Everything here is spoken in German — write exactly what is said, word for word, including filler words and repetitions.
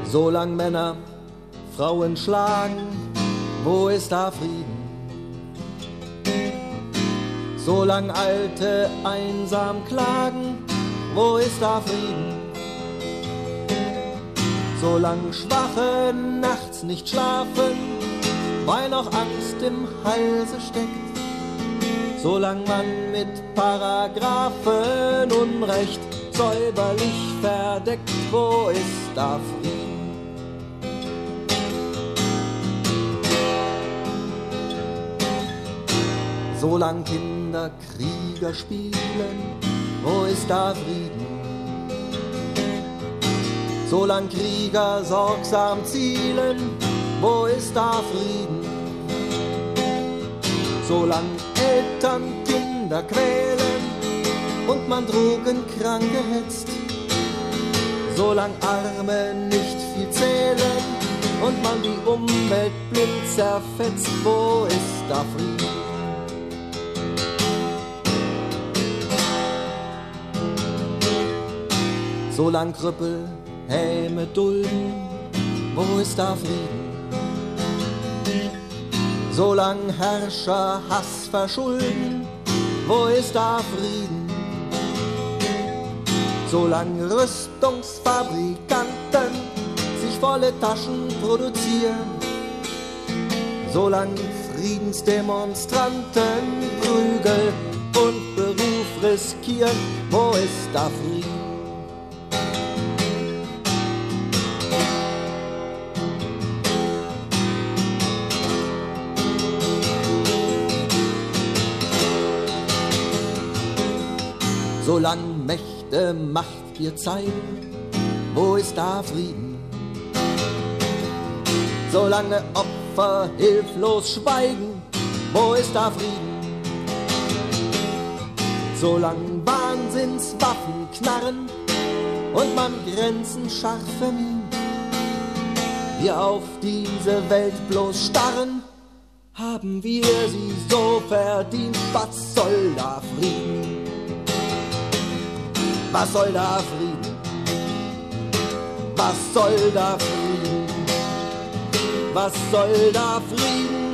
Solang Männer Frauen schlagen, wo ist da Frieden? Solang Alte einsam klagen, wo ist da Frieden? Solang Schwache nachts nicht schlafen, weil noch Angst im Halse steckt, solang man mit Paragraphen Unrecht säuberlich verdeckt, wo ist da Frieden? Solang Kinder Krieger spielen, wo ist da Frieden? Solang Krieger sorgsam zielen, wo ist da Frieden? Solang Eltern Kinder quälen und man Drogenkranke hetzt, solang Arme nicht viel zählen und man die Umwelt blind zerfetzt, wo ist da Frieden? Solang Krüppel Häme dulden, wo ist da Frieden? Solang Herrscher Hass verschulden, wo ist da Frieden? Solang Rüstungsfabrikanten sich volle Taschen produzieren, solang Friedensdemonstranten Prügel und Beruf riskieren, wo ist da Frieden? Solang Mächte Macht ihr zeigen, wo ist da Frieden? Solange Opfer hilflos schweigen, wo ist da Frieden? Solang Wahnsinnswaffen knarren und man Grenzen scharf vermied, wir auf diese Welt bloß starren, haben wir sie so verdient. Was soll da Frieden? Was soll da Frieden? Was soll da Frieden? Was soll da Frieden?